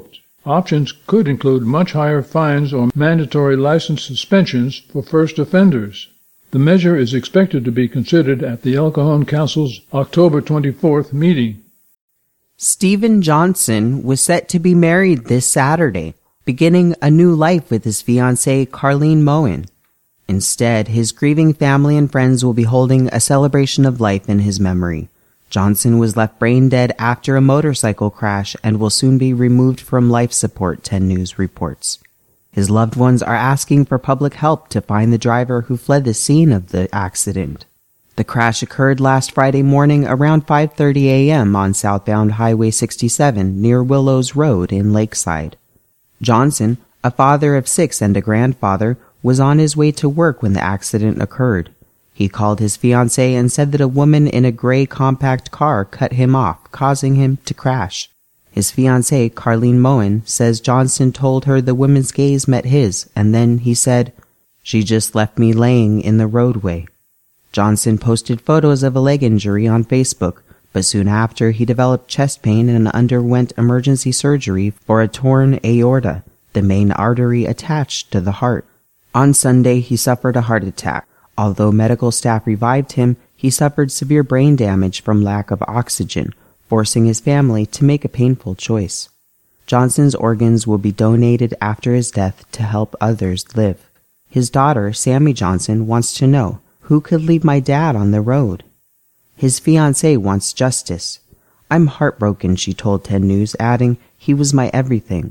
Options could include much higher fines or mandatory license suspensions for first offenders. The measure is expected to be considered at the El Cajon Council's October twenty-fourth meeting. Stephen Johnson was set to be married this Saturday, beginning a new life with his fiancée Carlene Moen. Instead, his grieving family and friends will be holding a celebration of life in his memory. Johnson was left brain dead after a motorcycle crash and will soon be removed from life support, ten News reports. His loved ones are asking for public help to find the driver who fled the scene of the accident. The crash occurred last Friday morning around five thirty a.m. on southbound Highway sixty-seven near Willows Road in Lakeside. Johnson, a father of six and a grandfather, was on his way to work when the accident occurred. He called his fiancée and said that a woman in a gray compact car cut him off, causing him to crash. His fiancée, Carlene Moen, says Johnson told her the woman's gaze met his, and then he said, "She just left me laying in the roadway." Johnson posted photos of a leg injury on Facebook, but soon after he developed chest pain and underwent emergency surgery for a torn aorta, the main artery attached to the heart. On Sunday, he suffered a heart attack. Although medical staff revived him, he suffered severe brain damage from lack of oxygen, forcing his family to make a painful choice. Johnson's organs will be donated after his death to help others live. His daughter, Sammy Johnson, wants to know, who could leave my dad on the road? His fiancée wants justice. "I'm heartbroken," she told ten News, adding, "He was my everything."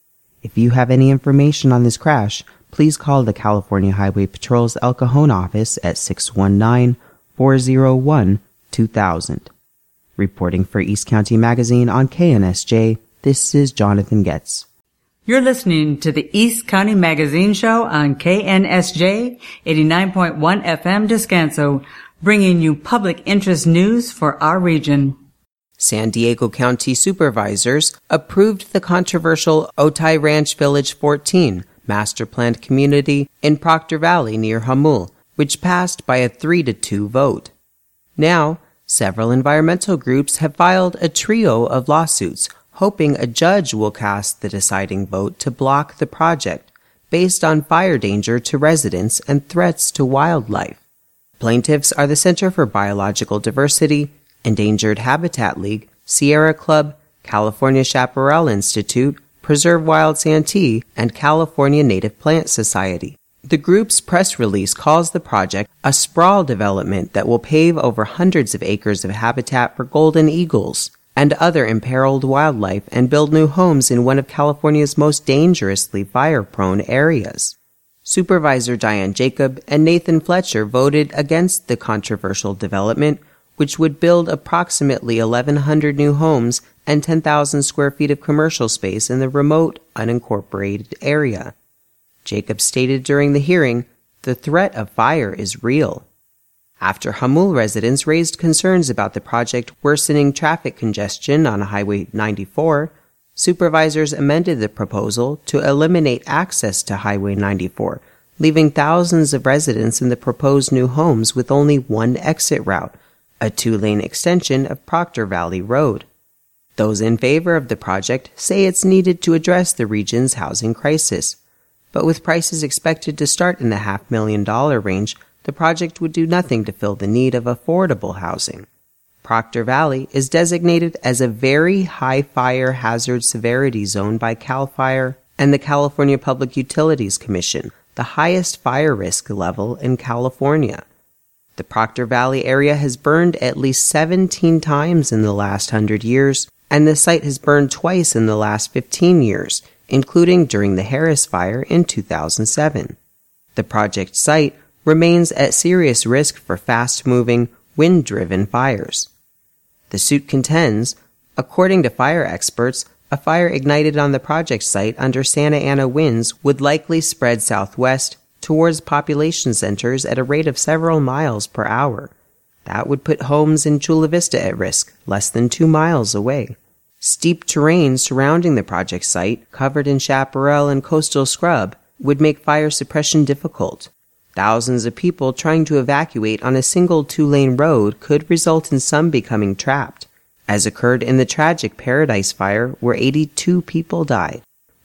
If you have any information on this crash, please call the California Highway Patrol's El Cajon office at six one nine, four oh one, two thousand. Reporting for East County Magazine on K N S J, this is Jonathan Getz. You're listening to the East County Magazine Show on K N S J eighty-nine point one F M Descanso, bringing you public interest news for our region. San Diego County supervisors approved the controversial Otay Ranch Village fourteen master planned community in Proctor Valley near Jamul, which passed by a three to two vote. Now, several environmental groups have filed a trio of lawsuits, hoping a judge will cast the deciding vote to block the project based on fire danger to residents and threats to wildlife. Plaintiffs are the Center for Biological Diversity, Endangered Habitat League, Sierra Club, California Chaparral Institute, Preserve Wild Santee, and California Native Plant Society. The group's press release calls the project a sprawl development that will pave over hundreds of acres of habitat for golden eagles and other imperiled wildlife and build new homes in one of California's most dangerously fire-prone areas. Supervisor Diane Jacob and Nathan Fletcher voted against the controversial development, which would build approximately eleven hundred new homes and ten thousand square feet of commercial space in the remote, unincorporated area. Jacob stated during the hearing, "The threat of fire is real." After Jamul residents raised concerns about the project worsening traffic congestion on Highway ninety-four, supervisors amended the proposal to eliminate access to Highway ninety-four, leaving thousands of residents in the proposed new homes with only one exit route, a two-lane extension of Proctor Valley Road. Those in favor of the project say it's needed to address the region's housing crisis. But with prices expected to start in the half-million dollar range, the project would do nothing to fill the need of affordable housing. Proctor Valley is designated as a very high fire hazard severity zone by CAL FIRE and the California Public Utilities Commission, the highest fire risk level in California. The Proctor Valley area has burned at least seventeen times in the last hundred years, and the site has burned twice in the last fifteen years, including during the Harris Fire in two thousand seven. The project site remains at serious risk for fast-moving, wind-driven fires. The suit contends, according to fire experts, a fire ignited on the project site under Santa Ana winds would likely spread southwest towards population centers at a rate of several miles per hour. That would put homes in Chula Vista at risk, less than two miles away. Steep terrain surrounding the project site, covered in chaparral and coastal scrub, would make fire suppression difficult. Thousands of people trying to evacuate on a single two-lane road could result in some becoming trapped, as occurred in the tragic Paradise Fire where eighty-two people died.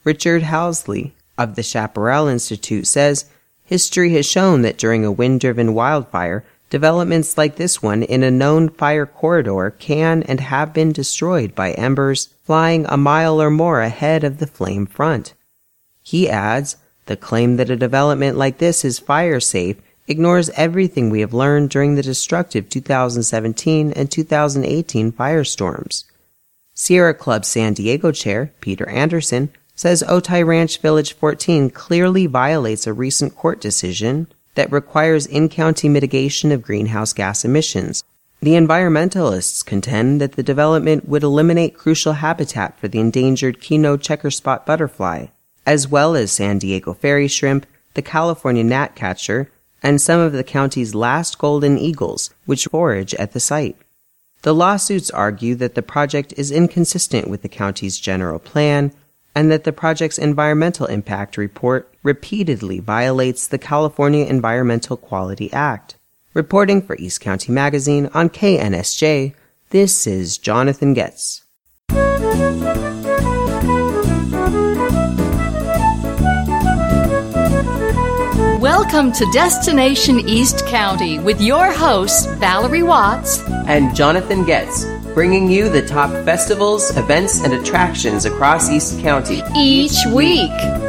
Richard Housley of the Chaparral Institute says, history has shown that during a wind-driven wildfire, developments like this one in a known fire corridor can and have been destroyed by embers flying a mile or more ahead of the flame front. He adds, the claim that a development like this is fire-safe ignores everything we have learned during the destructive two thousand seventeen and two thousand eighteen firestorms. Sierra Club San Diego chair, Peter Anderson, says Otay Ranch Village fourteen clearly violates a recent court decision that requires in-county mitigation of greenhouse gas emissions. The environmentalists contend that the development would eliminate crucial habitat for the endangered Kino checkerspot butterfly, as well as San Diego fairy shrimp, the California gnatcatcher, and some of the county's last golden eagles, which forage at the site. The lawsuits argue that the project is inconsistent with the county's general plan and that the project's environmental impact report repeatedly violates the California Environmental Quality Act. Reporting for East County Magazine on K N S J, this is Jonathan Getz. Welcome to Destination East County with your hosts, Valerie Watts and Jonathan Getz, bringing you the top festivals, events, and attractions across East County each week.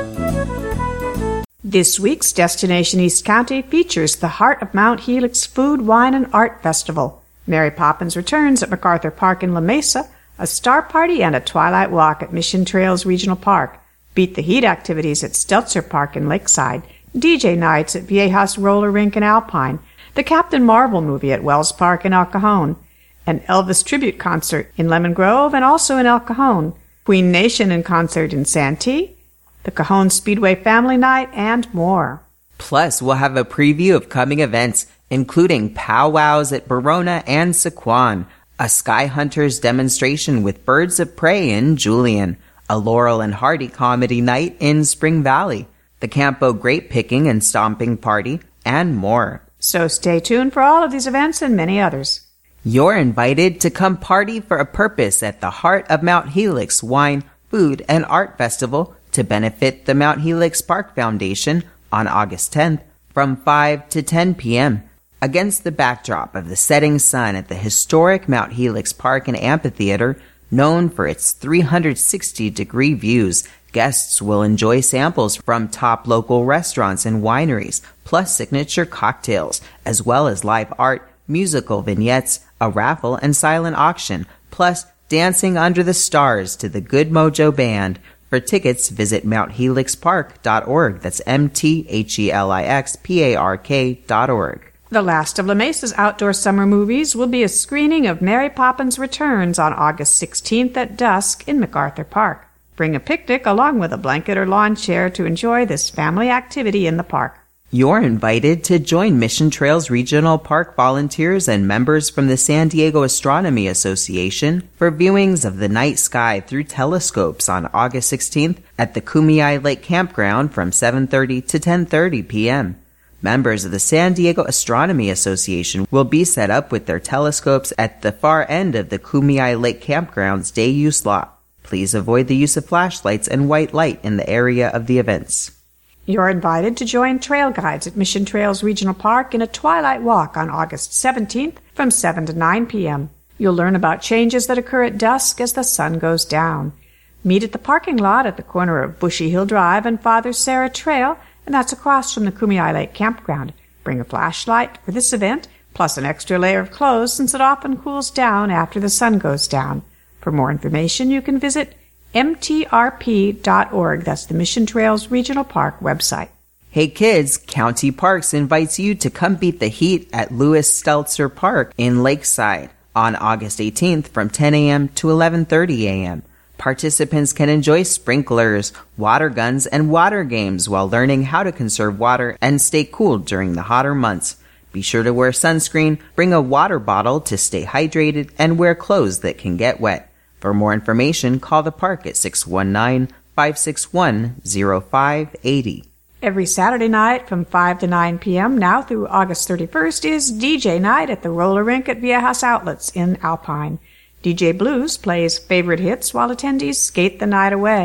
This week's Destination East County features the Heart of Mount Helix Food, Wine, and Art Festival, Mary Poppins Returns at MacArthur Park in La Mesa, a Star Party, and a Twilight Walk at Mission Trails Regional Park, Beat the Heat activities at Stelzer Park in Lakeside, D J nights at Viejas Roller Rink in Alpine, the Captain Marvel movie at Wells Park in El Cajon, an Elvis tribute concert in Lemon Grove and also in El Cajon, Queen Nation in concert in Santee, the Cajon Speedway Family Night, and more. Plus, we'll have a preview of coming events, including powwows at Verona and Sequan, a Sky Hunters demonstration with Birds of Prey in Julian, a Laurel and Hardy comedy night in Spring Valley, the Campo Grape Picking and Stomping Party, and more. So stay tuned for all of these events and many others. You're invited to come party for a purpose at the Heart of Mount Helix Wine, Food, and Art Festival to benefit the Mount Helix Park Foundation on August tenth from five to ten p.m. Against the backdrop of the setting sun at the historic Mount Helix Park and Amphitheater, known for its three hundred sixty degree views, guests will enjoy samples from top local restaurants and wineries, plus signature cocktails, as well as live art, musical vignettes, a raffle, and silent auction, plus dancing under the stars to the Good Mojo Band. For tickets, visit mount helix park dot org. That's M T H E L I X P A R K dot org. The last of La Mesa's outdoor summer movies will be a screening of Mary Poppins Returns on August sixteenth at dusk in MacArthur Park. Bring a picnic along with a blanket or lawn chair to enjoy this family activity in the park. You're invited to join Mission Trails Regional Park volunteers and members from the San Diego Astronomy Association for viewings of the night sky through telescopes on August sixteenth at the Kumeyaay Lake Campground from seven thirty to ten thirty p.m. Members of the San Diego Astronomy Association will be set up with their telescopes at the far end of the Kumeyaay Lake Campground's day-use lot. Please avoid the use of flashlights and white light in the area of the events. You're invited to join trail guides at Mission Trails Regional Park in a twilight walk on August seventeenth from seven to nine p.m. You'll learn about changes that occur at dusk as the sun goes down. Meet at the parking lot at the corner of Bushy Hill Drive and Father Sarah Trail, and that's across from the Kumeyaay Lake Campground. Bring a flashlight for this event, plus an extra layer of clothes since it often cools down after the sun goes down. For more information, you can visit M T R P dot org. That's the Mission Trails Regional Park website. Hey kids, County Parks invites you to come beat the heat at Lewis Stelzer Park in Lakeside on August eighteenth from ten a.m. to eleven thirty a.m. Participants can enjoy sprinklers, water guns, and water games while learning how to conserve water and stay cool during the hotter months. Be sure to wear sunscreen, bring a water bottle to stay hydrated, and wear clothes that can get wet. For more information, call the park at six one nine, five six one, zero five eight zero. Every Saturday night from five to nine p.m. now through August thirty-first is D J night at the roller rink at Viejas Outlets in Alpine. D J Blues plays favorite hits while attendees skate the night away.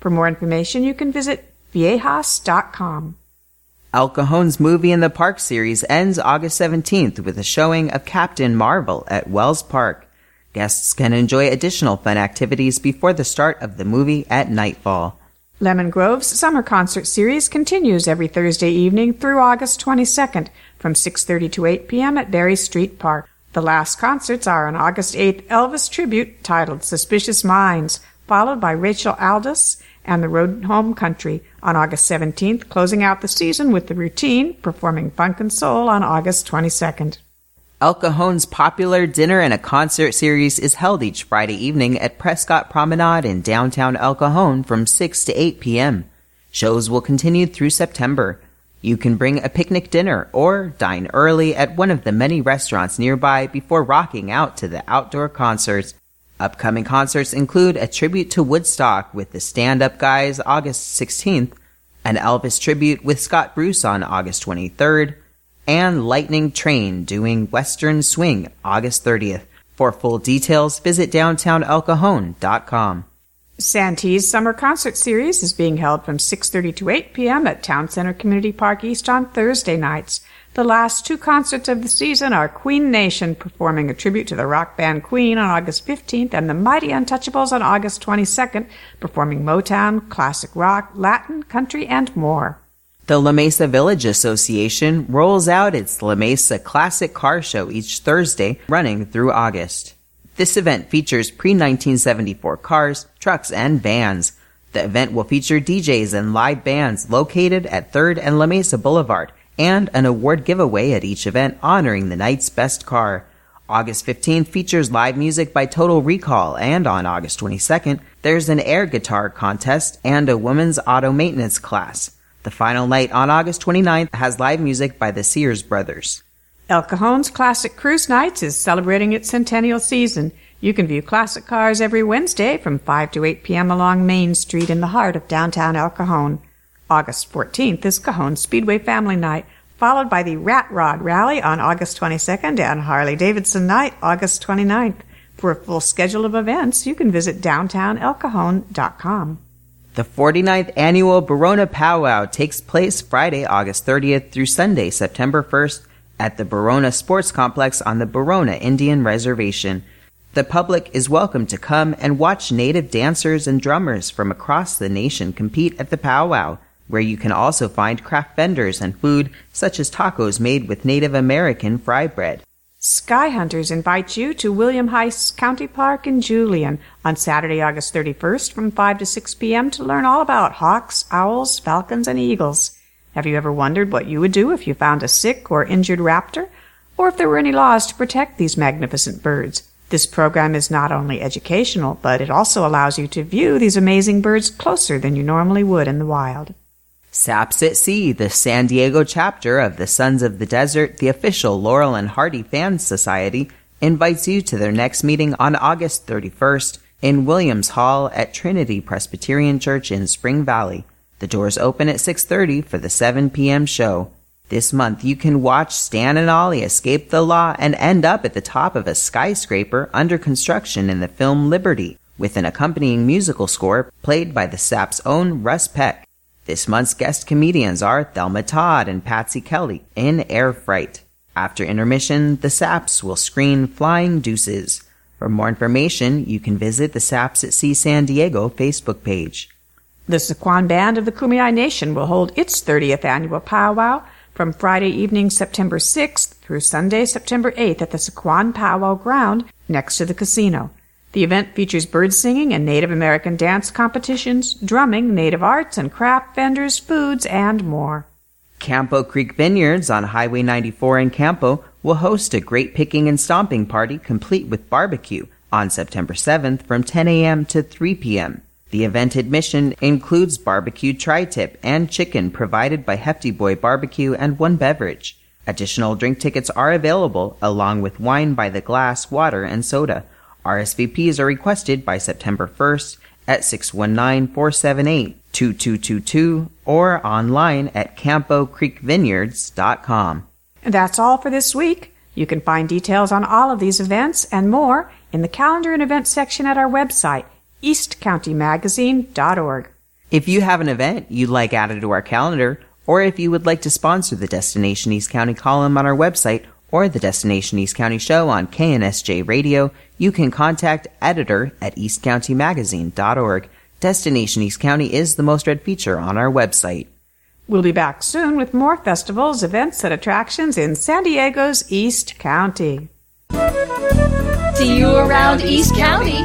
For more information, you can visit viejas dot com. El Cajon's Movie in the Park series ends August seventeenth with a showing of Captain Marvel at Wells Park. Guests can enjoy additional fun activities before the start of the movie at nightfall. Lemon Grove's summer concert series continues every Thursday evening through August twenty-second from six thirty to eight p.m. at Berry Street Park. The last concerts are on August eighth, Elvis tribute titled Suspicious Minds, followed by Rachel Aldous and the Road Home Country on August seventeenth, closing out the season with The Routine performing Funk and Soul on August twenty-second. El Cajon's popular dinner and a concert series is held each Friday evening at Prescott Promenade in downtown El Cajon from six to eight p.m. Shows will continue through September. You can bring a picnic dinner or dine early at one of the many restaurants nearby before rocking out to the outdoor concerts. Upcoming concerts include a tribute to Woodstock with the Stand-Up Guys August sixteenth, an Elvis tribute with Scott Bruce on August twenty-third, and Lightning Train doing Western Swing August thirtieth. For full details, visit downtown el cajon dot com. Santee's Summer Concert Series is being held from six thirty to eight p.m. at Town Center Community Park East on Thursday nights. The last two concerts of the season are Queen Nation performing a tribute to the rock band Queen on August fifteenth and the Mighty Untouchables on August twenty-second, performing Motown, classic rock, Latin, country, and more. The La Mesa Village Association rolls out its La Mesa Classic Car Show each Thursday, running through August. This event features pre-nineteen seventy-four cars, trucks, and vans. The event will feature D Js and live bands located at third and La Mesa Boulevard, and an award giveaway at each event honoring the night's best car. August fifteenth features live music by Total Recall, and on August twenty-second, there's an air guitar contest and a women's auto maintenance class. The final night on August twenty-ninth has live music by the Sears Brothers. El Cajon's Classic Cruise Nights is celebrating its centennial season. You can view classic cars every Wednesday from five to eight p.m. along Main Street in the heart of downtown El Cajon. August fourteenth is Cajon Speedway Family Night, followed by the Rat Rod Rally on August twenty-second and Harley-Davidson Night August twenty-ninth. For a full schedule of events, you can visit downtown el cajon dot com. The forty-ninth Annual Barona Powwow takes place Friday, August thirtieth through Sunday, September first at the Barona Sports Complex on the Barona Indian Reservation. The public is welcome to come and watch native dancers and drummers from across the nation compete at the powwow, where you can also find craft vendors and food such as tacos made with Native American fry bread. Sky Hunters invite you to William Heiss County Park in Julian on Saturday, August thirty-first from five to six p.m. to learn all about hawks, owls, falcons, and eagles. Have you ever wondered what you would do if you found a sick or injured raptor, or if there were any laws to protect these magnificent birds? This program is not only educational, but it also allows you to view these amazing birds closer than you normally would in the wild. Saps at Sea, the San Diego chapter of the Sons of the Desert, the official Laurel and Hardy Fan Society, invites you to their next meeting on August thirty-first in Williams Hall at Trinity Presbyterian Church in Spring Valley. The doors open at six thirty for the seven p.m. show. This month you can watch Stan and Ollie escape the law and end up at the top of a skyscraper under construction in the film Liberty, with an accompanying musical score played by the Saps' own Russ Peck. This month's guest comedians are Thelma Todd and Patsy Kelly in Air Fright. After intermission, the Saps will screen Flying Deuces. For more information, you can visit the Saps at Sea San Diego Facebook page. The Sequan Band of the Kumeyaay Nation will hold its thirtieth annual powwow from Friday evening, September sixth through Sunday, September eighth at the Sequan Powwow Ground next to the casino. The event features bird singing and Native American dance competitions, drumming, native arts and craft vendors, foods, and more. Campo Creek Vineyards on Highway ninety-four in Campo will host a great picking and stomping party complete with barbecue on September seventh from ten a.m. to three p.m. The event admission includes barbecued tri-tip and chicken provided by Hefty Boy Barbecue and one beverage. Additional drink tickets are available along with wine by the glass, water, and soda. R S V Ps are requested by September first at six one nine, four seven eight, two two two two or online at campo creek vineyards dot com. And that's all for this week. You can find details on all of these events and more in the calendar and events section at our website, east county magazine dot org. If you have an event you'd like added to our calendar, or if you would like to sponsor the Destination East County column on our website or the Destination East County show on K N S J Radio, you can contact editor at east county magazine dot org. Destination East County is the most read feature on our website. We'll be back soon with more festivals, events, and attractions in San Diego's East County. See you around East County.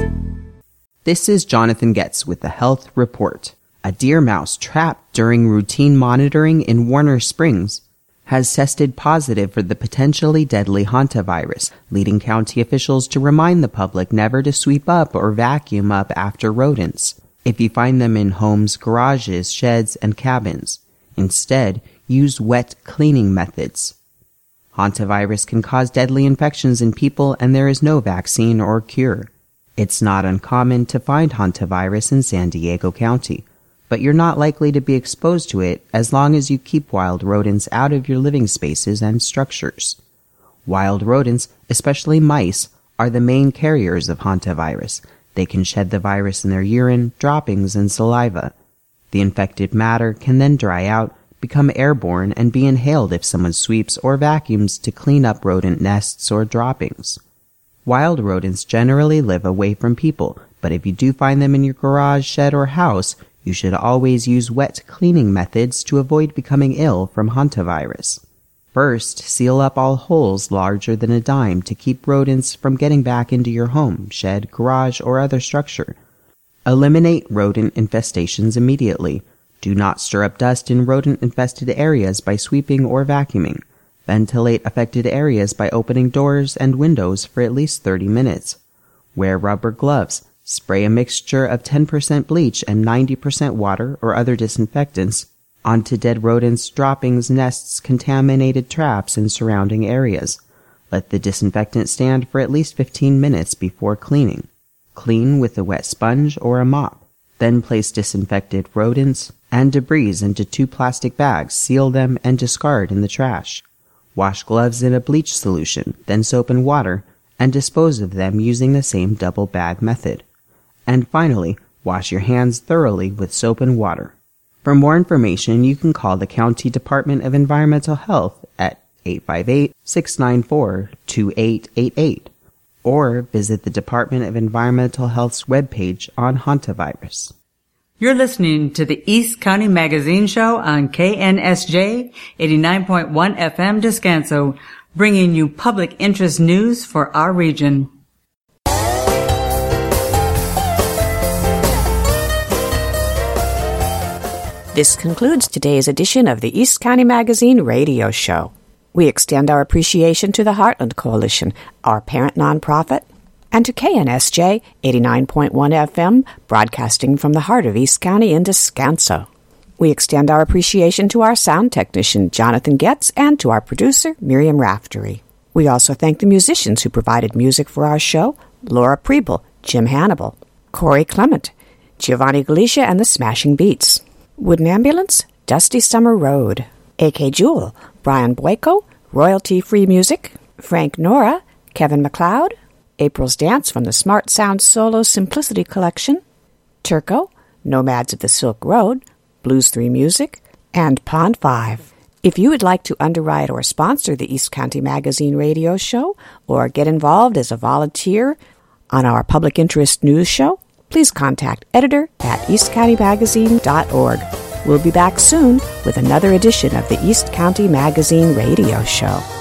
This is Jonathan Getz with the Health Report. A deer mouse trapped during routine monitoring in Warner Springs has tested positive for the potentially deadly hantavirus, leading county officials to remind the public never to sweep up or vacuum up after rodents if you find them in homes, garages, sheds, and cabins. Instead, use wet cleaning methods. Hantavirus can cause deadly infections in people, and there is no vaccine or cure. It's not uncommon to find hantavirus in San Diego County, but you're not likely to be exposed to it as long as you keep wild rodents out of your living spaces and structures. Wild rodents, especially mice, are the main carriers of hantavirus. They can shed the virus in their urine, droppings, and saliva. The infected matter can then dry out, become airborne, and be inhaled if someone sweeps or vacuums to clean up rodent nests or droppings. Wild rodents generally live away from people, but if you do find them in your garage, shed, or house, you should always use wet cleaning methods to avoid becoming ill from hantavirus. First, seal up all holes larger than a dime to keep rodents from getting back into your home, shed, garage, or other structure. Eliminate rodent infestations immediately. Do not stir up dust in rodent-infested areas by sweeping or vacuuming. Ventilate affected areas by opening doors and windows for at least thirty minutes. Wear rubber gloves. Spray a mixture of ten percent bleach and ninety percent water or other disinfectants onto dead rodents, droppings, nests, contaminated traps, and surrounding areas. Let the disinfectant stand for at least fifteen minutes before cleaning. Clean with a wet sponge or a mop. Then place disinfected rodents and debris into two plastic bags, seal them, and discard in the trash. Wash gloves in a bleach solution, then soap and water, and dispose of them using the same double bag method. And finally, wash your hands thoroughly with soap and water. For more information, you can call the County Department of Environmental Health at eight five eight, six nine four, two eight eight eight or visit the Department of Environmental Health's webpage on hantavirus. You're listening to the East County Magazine Show on K N S J eighty-nine point one F M Descanso, bringing you public interest news for our region. This concludes today's edition of the East County Magazine radio show. We extend our appreciation to the Heartland Coalition, our parent nonprofit, and to K N S J eighty-nine point one F M, broadcasting from the heart of East County in Descanso. We extend our appreciation to our sound technician, Jonathan Getz, and to our producer, Miriam Raftery. We also thank the musicians who provided music for our show, Laura Preble, Jim Hannibal, Corey Clement, Giovanni Galicia and the Smashing Beats, Wooden Ambulance, Dusty Summer Road, A K Jewel, Brian Boyko, Royalty-Free Music, Frank Nora, Kevin MacLeod, April's Dance from the Smart Sound Solo Simplicity Collection, Turco, Nomads of the Silk Road, Blues three Music, and Pond five. If you would like to underwrite or sponsor the East County Magazine radio show or get involved as a volunteer on our public interest news show, please contact editor at east county magazine dot org. We'll be back soon with another edition of the East County Magazine radio show.